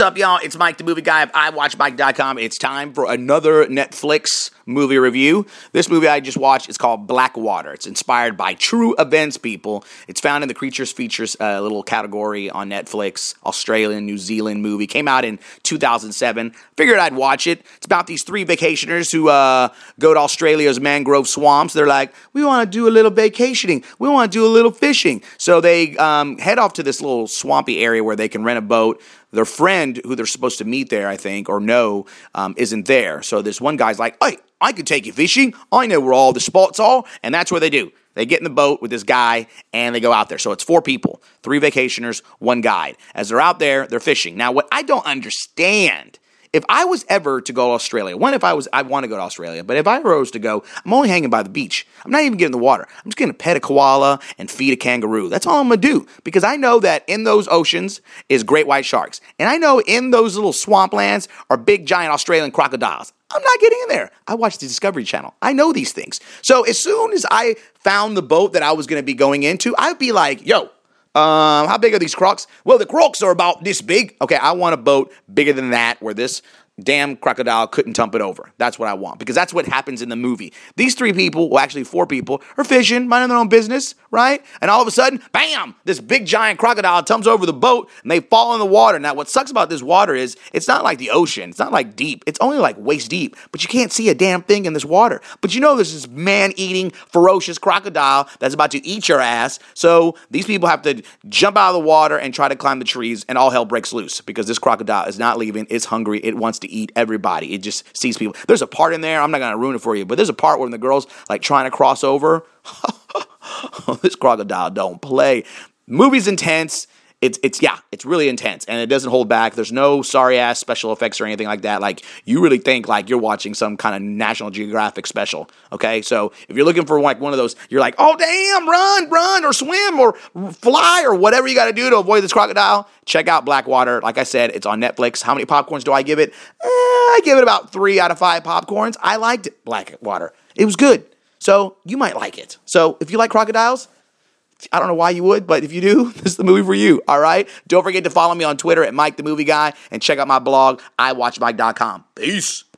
What's up, y'all? It's Mike, the movie guy of iWatchMike.com. It's time for another Netflix movie review. This movie I just watched is called Blackwater. It's inspired by true events, people. It's found in the Creatures Features little category on Netflix. Australian, New Zealand movie. Came out in 2007. Figured I'd watch it. It's about these three vacationers who go to Australia's mangrove swamps. They're like, we want to do a little vacationing. We want to do a little fishing. So they head off to this little swampy area where they can rent a boat. Their friend, who they're supposed to meet there, I think, or know, isn't there. So this one guy's like, hey, I could take you fishing. I know where all the spots are. And that's what they do. They get in the boat with this guy, and they go out there. So it's 4 people, 3 vacationers, 1 guide. As they're out there, they're fishing. Now, what I don't understand, if I was ever to go to Australia, I want to go to Australia, but if I was to go, I'm only hanging by the beach. I'm not even getting in the water. I'm just going to pet a koala and feed a kangaroo. That's all I'm going to do, because I know that in those oceans is great white sharks. And I know in those little swamplands are big, giant Australian crocodiles. I'm not getting in there. I watch the Discovery Channel. I know these things. So as soon as I found the boat that I was going to be going into, I'd be like, yo, how big are these crocs? Well, the crocs are about this big. Okay, I want a boat bigger than that where this damn crocodile couldn't tump it over. That's what I want, because that's what happens in the movie. These 3 people, well, actually 4 people, are fishing, minding their own business, right? And all of a sudden, bam, this big giant crocodile tumps over the boat, and they fall in the water. Now, what sucks about this water is it's not like the ocean. It's not like deep. It's only like waist deep, but you can't see a damn thing in this water. But you know there's this man-eating, ferocious crocodile that's about to eat your ass. So these people have to jump out of the water and try to climb the trees, and all hell breaks loose, because this crocodile is not leaving. It's hungry. It wants to eat everybody. It just sees people. There's a part in there, I'm not going to ruin it for you, but there's a part where the girl's like trying to cross over. This crocodile don't play. Movie's intense. It's really intense, and it doesn't hold back. There's no sorry-ass special effects or anything like that. Like, you really think like you're watching some kind of National Geographic special, okay? So if you're looking for like one of those, you're like, oh, damn, run, or swim, or fly, or whatever you got to do to avoid this crocodile, check out Blackwater. Like I said, it's on Netflix. How many popcorns do I give it? I give it about 3 out of 5 popcorns. I liked it, Blackwater. It was good. So you might like it. So if you like crocodiles, I don't know why you would, but if you do, this is the movie for you, all right? Don't forget to follow me on Twitter at Mike the Movie Guy, and check out my blog, iWatchMike.com. Peace.